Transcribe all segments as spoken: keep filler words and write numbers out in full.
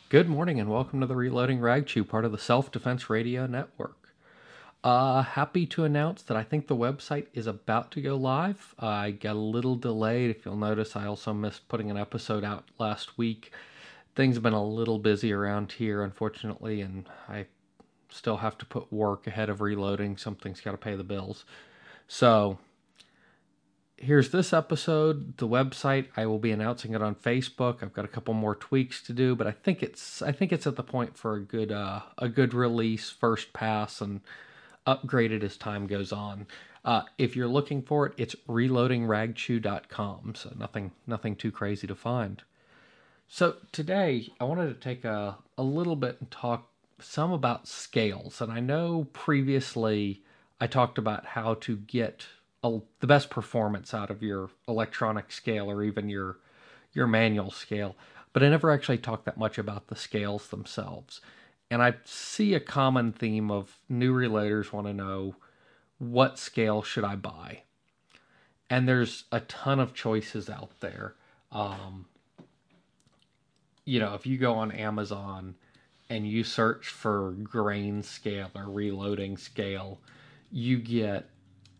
Good morning and welcome to the Reloading Rag Chew, part of the Self Defense Radio Network. Uh, happy to announce that I think the website is about to go live. Uh, I got a little delayed. If you'll notice, I also missed putting an episode out last week. Things have been a little busy around here, unfortunately, and I still have to put work ahead of reloading. Something's got to pay the bills. So, here's this episode. The website, I will be announcing it on Facebook. I've got a couple more tweaks to do, but I think it's I think it's at the point for a good uh, a good release, first pass, and upgrade it as time goes on. Uh, if you're looking for it, it's reloading rag chew dot com. So nothing nothing too crazy to find. So today I wanted to take a, a little bit and talk some about scales. And I know previously I talked about how to get a, the best performance out of your electronic scale or even your your manual scale, but I never actually talked that much about the scales themselves. And I see a common theme of new relators want to know, what scale should I buy? And there's a ton of choices out there. Um, you know, if you go on Amazon and you search for grain scale or reloading scale, you get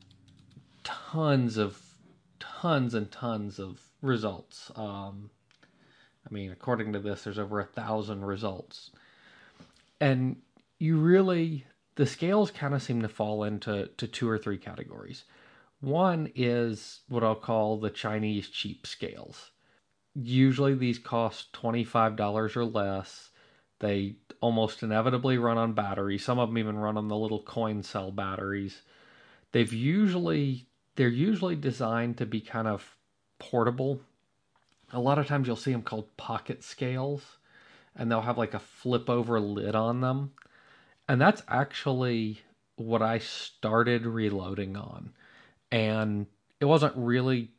tons of tons and tons of results. Um, I mean, according to this, there's over a thousand results, and you really the scales kind of seem to fall into to two or three categories. One is what I'll call the Chinese cheap scales. Usually these cost twenty-five dollars or less. They almost inevitably run on batteries. Some of them even run on the little coin cell batteries. They've usually they're usually designed to be kind of portable. A lot of times you'll see them called pocket scales, and they'll have like a flip over lid on them. And that's actually what I started reloading on. And it wasn't really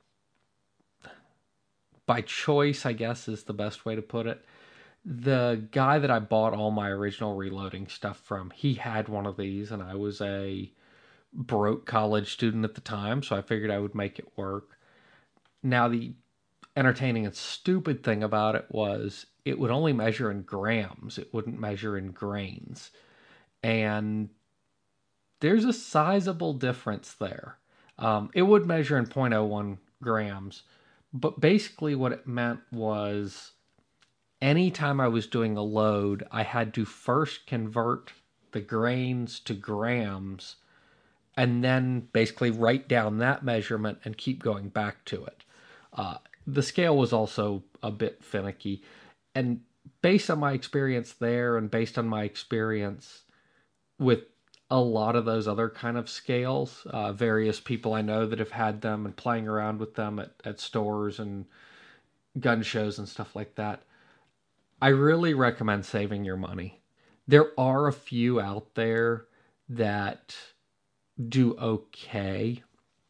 by choice, I guess is the best way to put it. The guy that I bought all my original reloading stuff from, he had one of these, and I was a broke college student at the time, so I figured I would make it work. Now, the entertaining and stupid thing about it was it would only measure in grams, it wouldn't measure in grains. And there's a sizable difference there. Um, it would measure in zero point zero one grams, but basically what it meant was anytime I was doing a load, I had to first convert the grains to grams and then basically write down that measurement and keep going back to it. Uh, the scale was also a bit finicky. And based on my experience there and based on my experience with a lot of those other kind of scales, uh, various people I know that have had them and playing around with them at, at stores and gun shows and stuff like that, I really recommend saving your money. There are a few out there that do okay,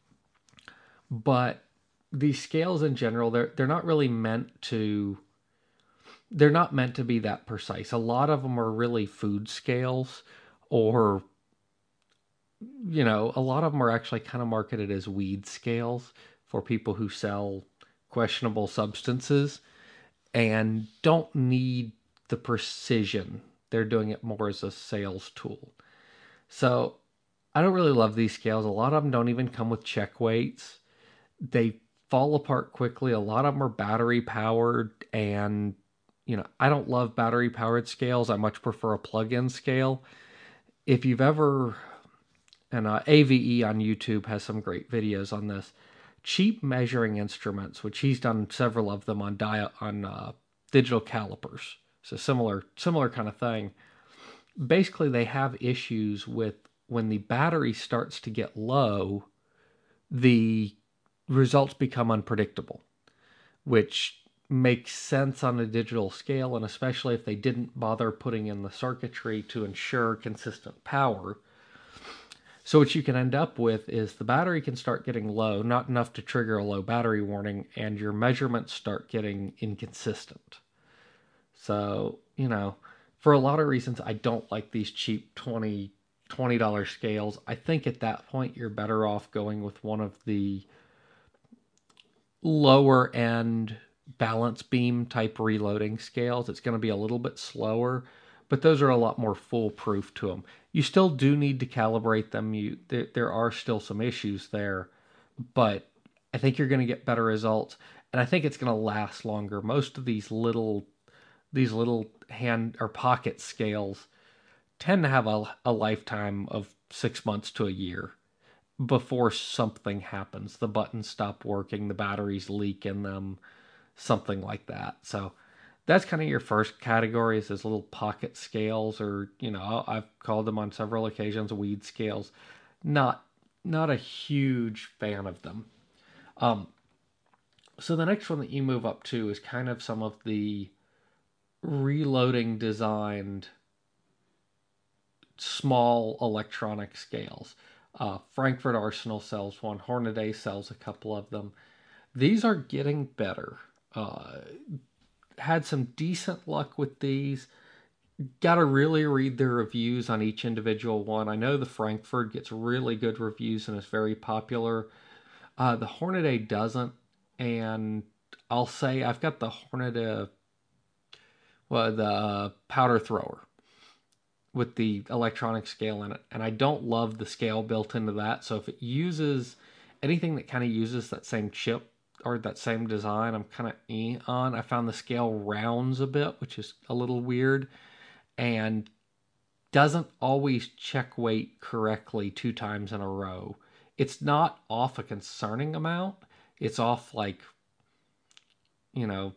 but these scales in general, they're they're not really meant to they're not meant to be that precise. A lot of them are really food scales, or you know, a lot of them are actually kind of marketed as weed scales for people who sell questionable substances and don't need the precision. They're doing it more as a sales tool. So I don't really love these scales. A lot of them don't even come with check weights. They fall apart quickly. A lot of them are battery powered, and you know, I don't love battery powered scales. I much prefer a plug-in scale. If you've ever and uh, A V E on YouTube has some great videos on this. Cheap measuring instruments, which he's done several of them on dia- on uh, digital calipers. So similar similar kind of thing. Basically, they have issues with when the battery starts to get low, the results become unpredictable, which makes sense on a digital scale, and especially if they didn't bother putting in the circuitry to ensure consistent power. So what you can end up with is the battery can start getting low, not enough to trigger a low battery warning, and your measurements start getting inconsistent. So, you know, for a lot of reasons, I don't like these cheap twenty dollars scales. I think at that point, you're better off going with one of the lower end balance beam type reloading scales. It's going to be a little bit slower, but those are a lot more foolproof to them. You still do need to calibrate them. You there, there are still some issues there, but I think you're going to get better results, and I think it's going to last longer. Most of these little these little hand or pocket scales tend to have a, a lifetime of six months to a year before something happens. The buttons stop working, the batteries leak in them, something like that. So that's kind of your first category, is those little pocket scales, or you know, I've called them on several occasions weed scales. Not not a huge fan of them. Um, so the next one that you move up to is kind of some of the reloading designed small electronic scales. Uh, Frankfurt Arsenal sells one. Hornady sells a couple of them. These are getting better. Uh, had some decent luck with these. Got to really read the reviews on each individual one. I know the Frankfurt gets really good reviews and is very popular. Uh, the Hornady doesn't, and I'll say I've got the Hornady, well, the powder thrower with the electronic scale in it, and I don't love the scale built into that. So if it uses anything that kind of uses that same chip or that same design, I'm kind of eh on. I found the scale rounds a bit, which is a little weird, and doesn't always check weight correctly two times in a row. It's not off a concerning amount. It's off like, you know,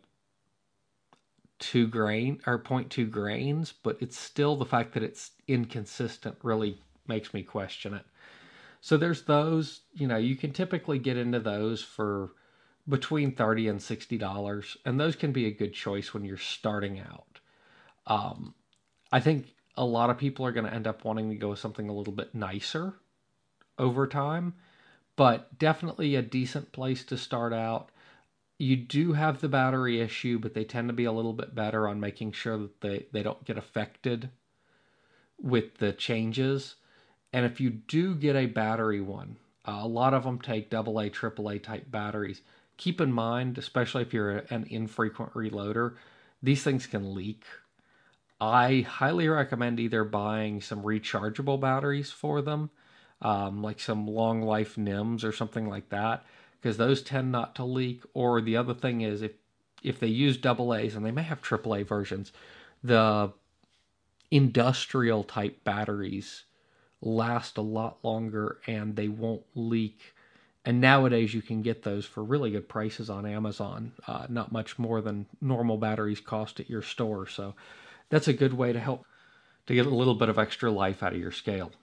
two grain or zero point two grains, but it's still the fact that it's inconsistent really makes me question it. So there's those, you know, you can typically get into those for between thirty dollars and sixty dollars, and those can be a good choice when you're starting out. Um, I think a lot of people are going to end up wanting to go with something a little bit nicer over time, but definitely a decent place to start out. You do have the battery issue, but they tend to be a little bit better on making sure that they, they don't get affected with the changes. And if you do get a battery one, uh, a lot of them take double A, triple A type batteries. Keep in mind, especially if you're an infrequent reloader, these things can leak. I highly recommend either buying some rechargeable batteries for them, um, like some long life N I Ms or something like that, because those tend not to leak. Or the other thing is, if if they use double A's, and they may have triple A versions, the industrial type batteries last a lot longer and they won't leak. And nowadays you can get those for really good prices on Amazon, uh, not much more than normal batteries cost at your store. So that's a good way to help to get a little bit of extra life out of your scale.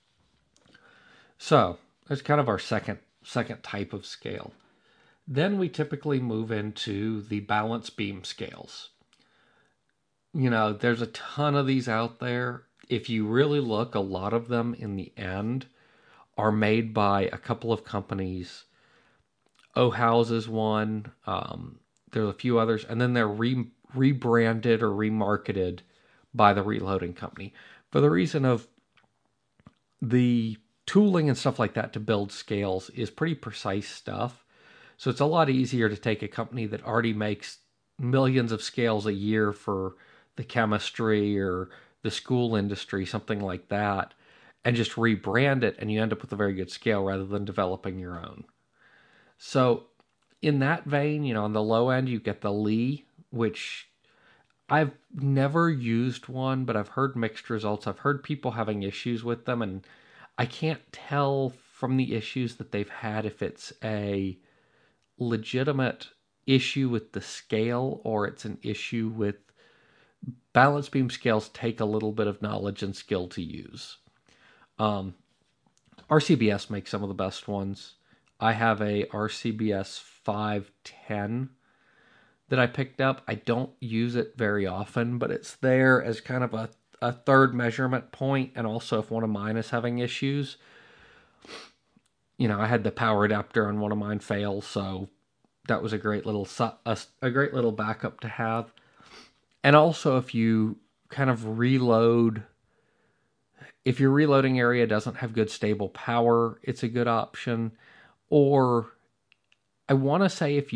So that's kind of our second second type of scale. Then we typically move into the balance beam scales. You know, there's a ton of these out there. If you really look, a lot of them in the end are made by a couple of companies. O-House is one. Um, there's a few others, and then they're re- rebranded or remarketed by the reloading company for the reason of the tooling and stuff like that to build scales is pretty precise stuff. So it's a lot easier to take a company that already makes millions of scales a year for the chemistry or the school industry, something like that, and just rebrand it, and you end up with a very good scale rather than developing your own. So in that vein, you know, on the low end, you get the Lee, which I've never used one, but I've heard mixed results. I've heard people having issues with them, and I can't tell from the issues that they've had if it's a legitimate issue with the scale or it's an issue with balance beam scales take a little bit of knowledge and skill to use. Um, R C B S makes some of the best ones. I have a R C B S five ten that I picked up. I don't use it very often, but it's there as kind of a, a third measurement point, and also if one of mine is having issues. You know, I had the power adapter on one of mine fail, so that was a great little a, a great little backup to have. And also if you kind of reload, if your reloading area doesn't have good stable power, it's a good option. Or I want to say if you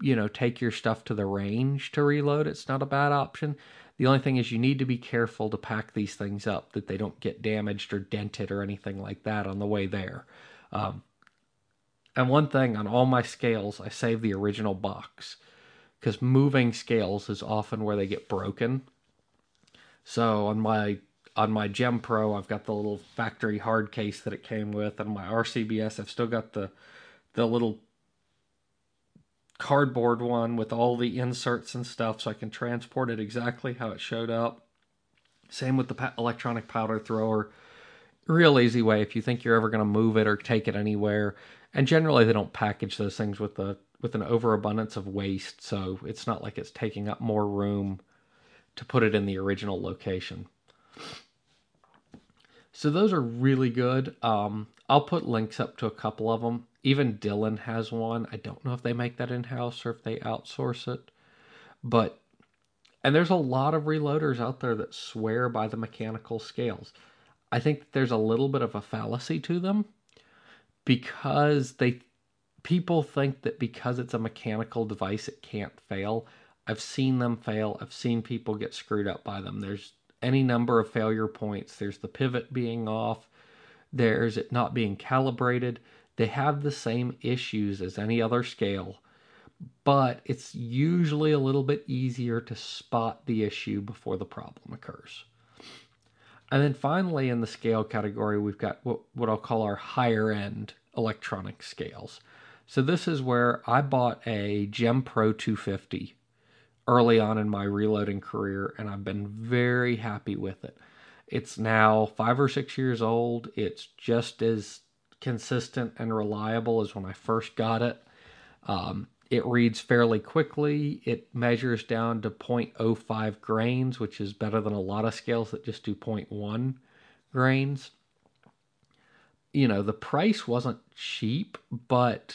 you know, take your stuff to the range to reload, it's not a bad option. The only thing is you need to be careful to pack these things up that they don't get damaged or dented or anything like that on the way there. Um, and one thing on all my scales, I save the original box because moving scales is often where they get broken. So on my on my Gem Pro, I've got the little factory hard case that it came with, and my R C B S, I've still got the the little cardboard one with all the inserts and stuff, so I can transport it exactly how it showed up. Same with the electronic powder thrower. Real easy way if you think you're ever going to move it or take it anywhere. And generally, they don't package those things with a with an overabundance of waste, so it's not like it's taking up more room to put it in the original location. So those are really good. Um, I'll put links up to a couple of them. Even Dylan has one. I don't know if they make that in-house or if they outsource it. But, and there's a lot of reloaders out there that swear by the mechanical scales. I think there's a little bit of a fallacy to them because they people think that because it's a mechanical device, it can't fail. I've seen them fail. I've seen people get screwed up by them. There's any number of failure points. There's the pivot being off. There's it not being calibrated. They have the same issues as any other scale, but it's usually a little bit easier to spot the issue before the problem occurs. And then finally in the scale category, we've got what, what I'll call our higher end electronic scales. So this is where I bought a Gem Pro two fifty early on in my reloading career, and I've been very happy with it. It's now five or six years old. It's just as consistent and reliable as when I first got it. Um, it reads fairly quickly. It measures down to zero point zero five grains, which is better than a lot of scales that just do zero point one grains. You know, the price wasn't cheap, but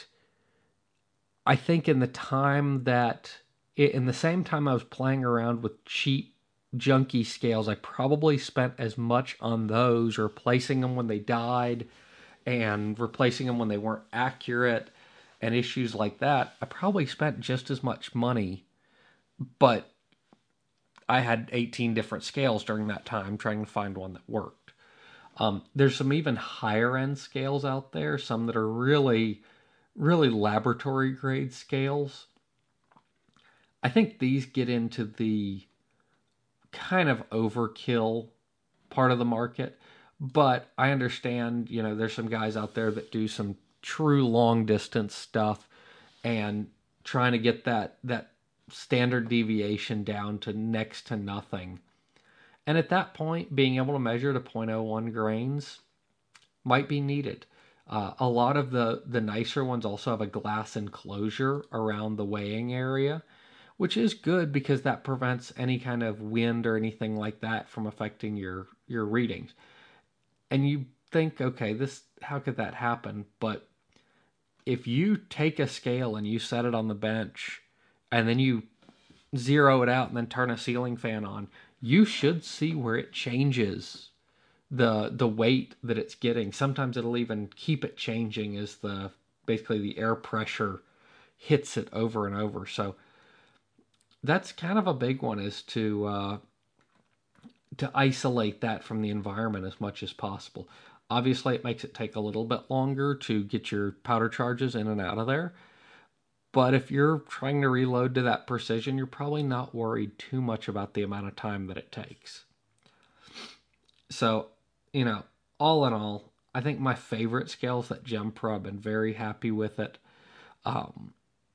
I think in the time that in the same time I was playing around with cheap, junky scales, I probably spent as much on those, replacing them when they died and replacing them when they weren't accurate and issues like that. I probably spent just as much money, but I had eighteen different scales during that time trying to find one that worked. Um, there's some even higher end scales out there, some that are really, really laboratory grade scales. I think these get into the kind of overkill part of the market, but I understand, you know, there's some guys out there that do some true long distance stuff and trying to get that that standard deviation down to next to nothing. And at that point, being able to measure to zero point zero one grains might be needed. Uh, a lot of the, the nicer ones also have a glass enclosure around the weighing area, which is good because that prevents any kind of wind or anything like that from affecting your, your readings. And you think, okay, this, how could that happen? But if you take a scale and you set it on the bench and then you zero it out and then turn a ceiling fan on, you should see where it changes the the weight that it's getting. Sometimes it'll even keep it changing as the basically the air pressure hits it over and over. So that's kind of a big one, is to uh, to isolate that from the environment as much as possible. Obviously, it makes it take a little bit longer to get your powder charges in and out of there. But if you're trying to reload to that precision, you're probably not worried too much about the amount of time that it takes. So, you know, all in all, I think my favorite scale is that Gem Pro. I've been very happy with it. Um,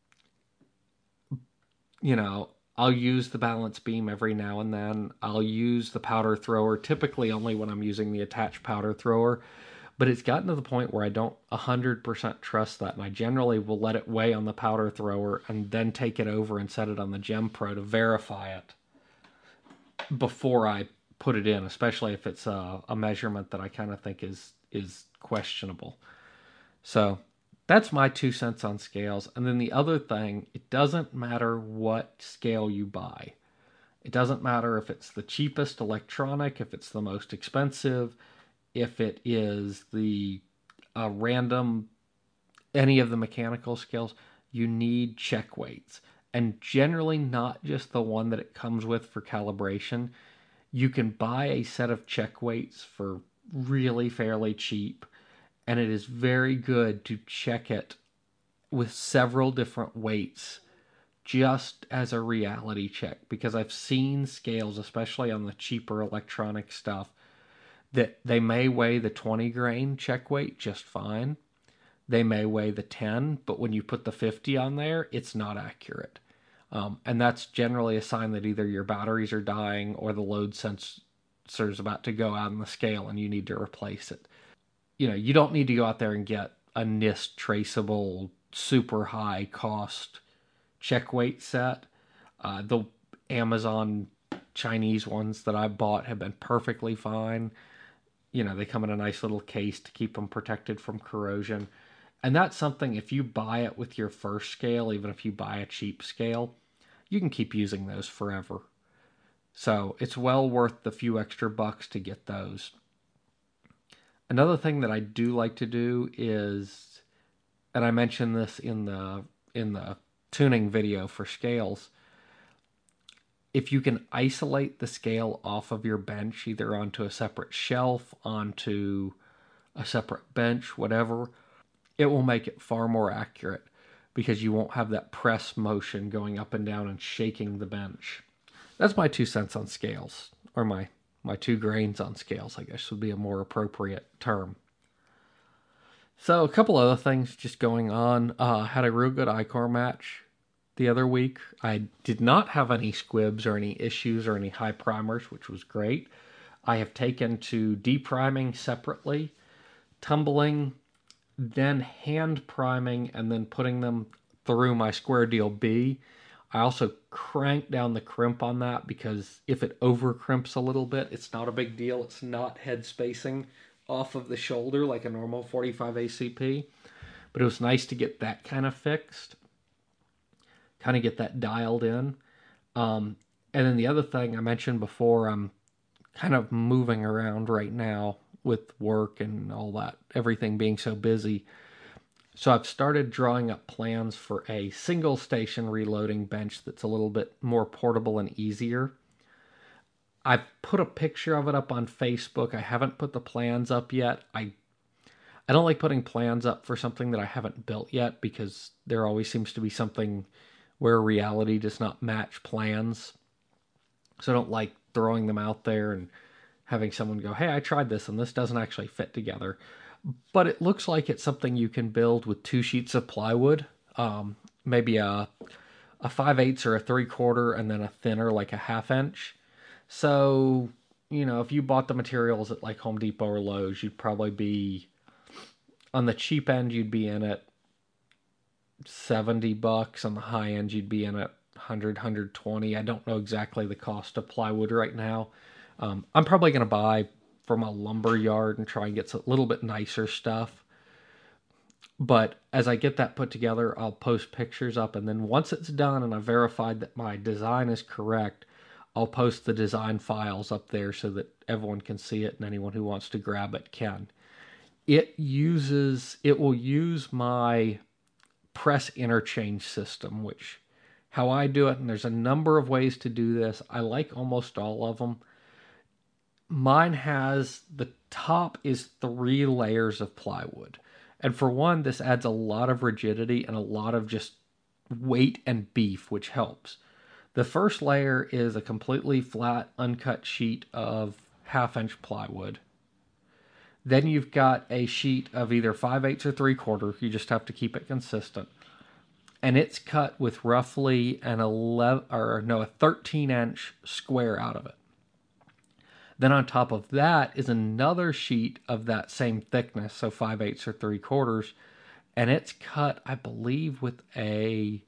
you know, I'll use the balance beam every now and then. I'll use the powder thrower, typically only when I'm using the attached powder thrower. But it's gotten to the point where I don't one hundred percent trust that. And I generally will let it weigh on the powder thrower and then take it over and set it on the Gem Pro to verify it before I put it in, especially if it's a, a measurement that I kind of think is is questionable. So that's my two cents on scales. And then the other thing, it doesn't matter what scale you buy. It doesn't matter if it's the cheapest electronic, if it's the most expensive, if it is the uh, random, any of the mechanical scales. you need check weights. And generally not just the one that it comes with for calibration. You can buy a set of check weights for really fairly cheap, and it is very good to check it with several different weights just as a reality check, because I've seen scales, especially on the cheaper electronic stuff, that they may weigh the twenty grain check weight just fine. They may weigh the ten, but when you put the fifty on there, it's not accurate. Um, and that's generally a sign that either your batteries are dying or the load sensor is about to go out on the scale and you need to replace it. You know, you don't need to go out there and get a NIST traceable, super high cost check weight set. Uh, the Amazon Chinese ones that I bought have been perfectly fine. You know, they come in a nice little case to keep them protected from corrosion. And that's something, if you buy it with your first scale, even if you buy a cheap scale, you can keep using those forever. So it's well worth the few extra bucks to get those. Another thing that I do like to do is, and I mentioned this in the in the tuning video for scales, if you can isolate the scale off of your bench, either onto a separate shelf, onto a separate bench, whatever, it will make it far more accurate because you won't have that press motion going up and down and shaking the bench. That's my two cents on scales, or my, my two grains on scales, I guess would be a more appropriate term. So a couple other things just going on. Uh, had a real good I-Core match the other week. I did not have any squibs or any issues or any high primers, which was great. I have taken to depriming separately, tumbling, then hand priming, and then putting them through my Square Deal B. I also cranked down the crimp on that because if it over crimps a little bit, it's not a big deal. It's not head spacing off of the shoulder like a normal forty-five A C P. But it was nice to get that kind of fixed, kind of get that dialed in. Um, and then the other thing I mentioned before, I'm kind of moving around right now with work and all that, everything being so busy. So I've started drawing up plans for a single station reloading bench that's a little bit more portable and easier. I've put a picture of it up on Facebook. I haven't put the plans up yet. I I don't like putting plans up for something that I haven't built yet because there always seems to be something where reality does not match plans. So I don't like throwing them out there and having someone go, hey, I tried this and this doesn't actually fit together. But it looks like it's something you can build with two sheets of plywood, um, maybe a a five eighths or a three quarter, and then a thinner like a half inch. So, you know, if you bought the materials at like Home Depot or Lowe's, you'd probably be on the cheap end. You'd be in at seventy bucks. On the high end, you'd be in at one hundred, one hundred twenty. I don't know exactly the cost of plywood right now. Um, I'm probably going to buy from a lumber yard and try and get a little bit nicer stuff. But as I get that put together, I'll post pictures up, and then once it's done and I've verified that my design is correct, I'll post the design files up there so that everyone can see it and anyone who wants to grab it can. It uses, it will use my press interchange system, which how I do it, and there's a number of ways to do this. I like almost all of them. Mine has, the top is three layers of plywood. And for one, this adds a lot of rigidity and a lot of just weight and beef, which helps. The first layer is a completely flat, uncut sheet of half inch plywood. Then you've got a sheet of either five eighths or three quarter. You just have to keep it consistent. And it's cut with roughly an eleven, or no, a thirteen inch square out of it. Then on top of that is another sheet of that same thickness, so five eighths or three quarters, and it's cut, I believe, with a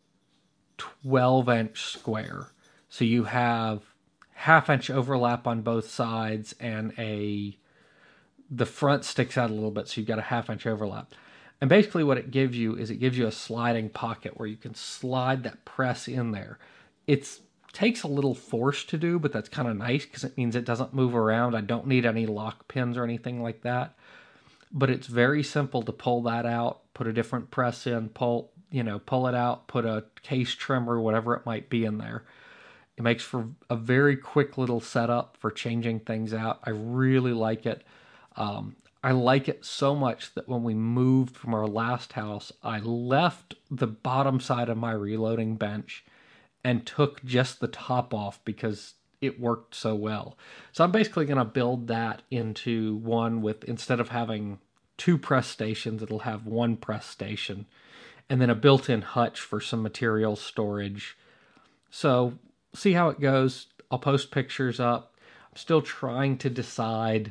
twelve inch square. So you have half inch overlap on both sides, and a the front sticks out a little bit, so you've got a half inch overlap. And basically what it gives you is it gives you a sliding pocket where you can slide that press in there. It's takes a little force to do, but that's kind of nice because it means it doesn't move around. I don't need any lock pins or anything like that. But it's very simple to pull that out, put a different press in, pull, you know, pull it out, put a case trimmer, whatever it might be in there. It makes for a very quick little setup for changing things out. I really like it. Um, I like it so much that when we moved from our last house, I left the bottom side of my reloading bench and took just the top off because it worked so well. So I'm basically going to build that into one with, instead of having two press stations, it'll have one press station and then a built-in hutch for some material storage. So see how it goes. I'll post pictures up. I'm still trying to decide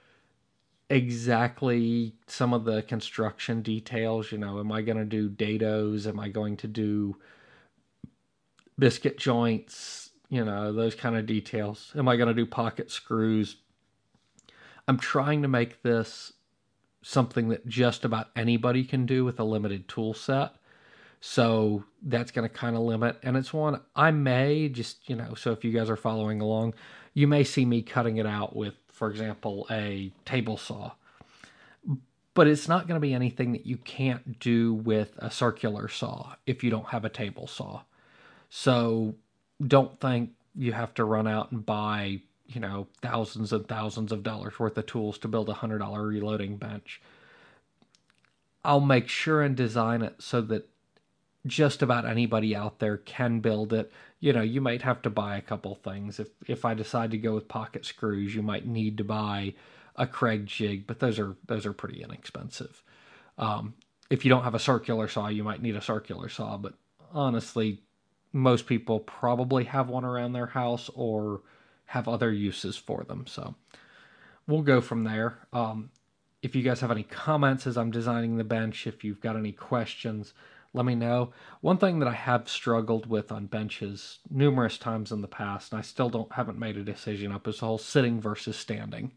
exactly some of the construction details. You know, am I going to do dados? Am I going to do biscuit joints? You know, those kind of details. Am I going to do pocket screws? I'm trying to make this something that just about anybody can do with a limited tool set. So that's going to kind of limit. And it's one I may just, you know, so if you guys are following along, you may see me cutting it out with, for example, a table saw. But it's not going to be anything that you can't do with a circular saw if you don't have a table saw. So don't think you have to run out and buy, you know, thousands and thousands of dollars worth of tools to build a one hundred dollars reloading bench. I'll make sure and design it so that just about anybody out there can build it. You know, you might have to buy a couple things. If if I decide to go with pocket screws, you might need to buy a Kreg jig, but those are those are pretty inexpensive. Um, if you don't have a circular saw, you might need a circular saw, but honestly, most people probably have one around their house or have other uses for them. So we'll go from there. Um, if you guys have any comments as I'm designing the bench, if you've got any questions, let me know. One thing that I have struggled with on benches numerous times in the past, and I still don't haven't made a decision up, is the whole sitting versus standing.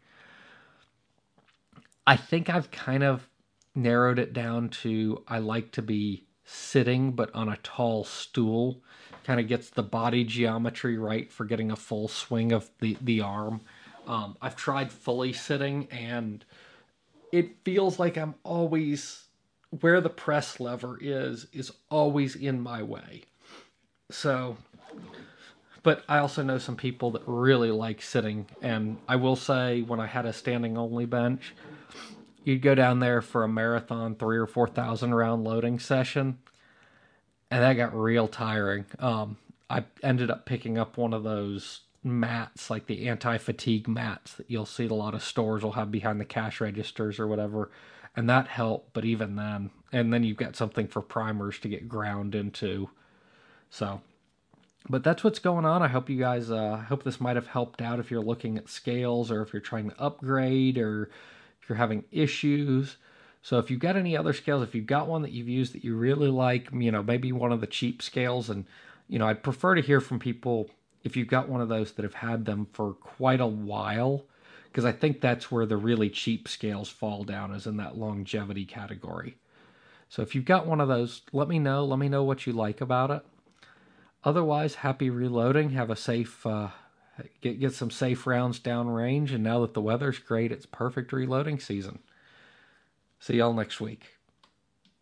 I think I've kind of narrowed it down to I like to be sitting but on a tall stool. Kind of gets the body geometry right for getting a full swing of the, the arm. Um, I've tried fully sitting and it feels like I'm always, where the press lever is, is always in my way. So, but I also know some people that really like sitting. And I will say, when I had a standing only bench, you'd go down there for a marathon three or four thousand round loading session, and that got real tiring. Um, I ended up picking up one of those mats, like the anti-fatigue mats that you'll see at a lot of stores will have behind the cash registers or whatever, and that helped. But even then, and then you've got something for primers to get ground into. So, but that's what's going on. I hope you guys, uh, I hope this might have helped out if you're looking at scales or if you're trying to upgrade or if you're having issues. So if you've got any other scales, if you've got one that you've used that you really like, you know, maybe one of the cheap scales, and, you know, I'd prefer to hear from people if you've got one of those that have had them for quite a while, because I think that's where the really cheap scales fall down, is in that longevity category. So if you've got one of those, let me know. Let me know what you like about it. Otherwise, happy reloading. Have a safe, uh, get, get some safe rounds down range. And now that the weather's great, it's perfect reloading season. See y'all next week.